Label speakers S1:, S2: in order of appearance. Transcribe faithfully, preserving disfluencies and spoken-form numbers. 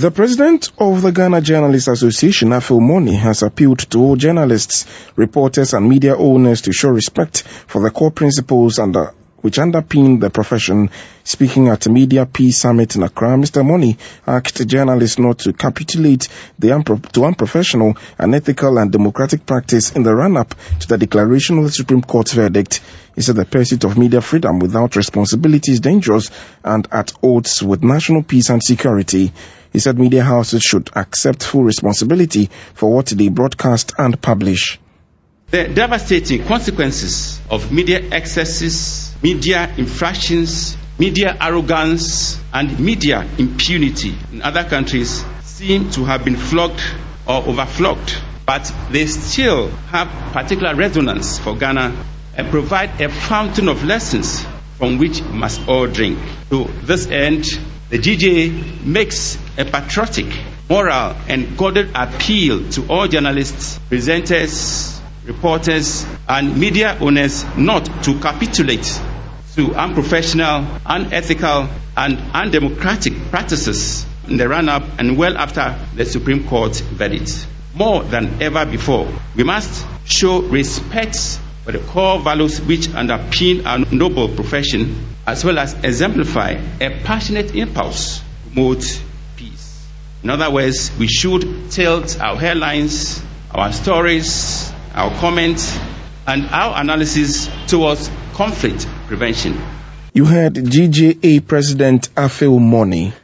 S1: The president of the Ghana Journalists Association, Afil Moni, has appealed to all journalists, reporters and media owners to show respect for the core principles under, which underpin the profession. Speaking at a Media Peace Summit in Accra, Mister Moni asked journalists not to capitulate the unpro- to unprofessional, unethical and democratic practice in the run-up to the declaration of the Supreme Court's verdict. He said the pursuit of media freedom without responsibility is dangerous and at odds with national peace and security. He said media houses should accept full responsibility for what they broadcast and publish.
S2: The devastating consequences of media excesses, media infractions, media arrogance, and media impunity in other countries seem to have been flogged or overflogged, but they still have particular resonance for Ghana and provide a fountain of lessons from which we must all drink. To this end, the G J A makes a patriotic, moral, and guarded appeal to all journalists, presenters, reporters, and media owners not to capitulate to unprofessional, unethical, and undemocratic practices in the run-up and well after the Supreme Court verdict. More than ever before, we must show respect for the core values which underpin our noble profession, as well as exemplify a passionate impulse to promote peace. In other words, we should tilt our headlines, our stories, our comments, and our analysis towards conflict prevention.
S1: You heard G J A President Afil Moni.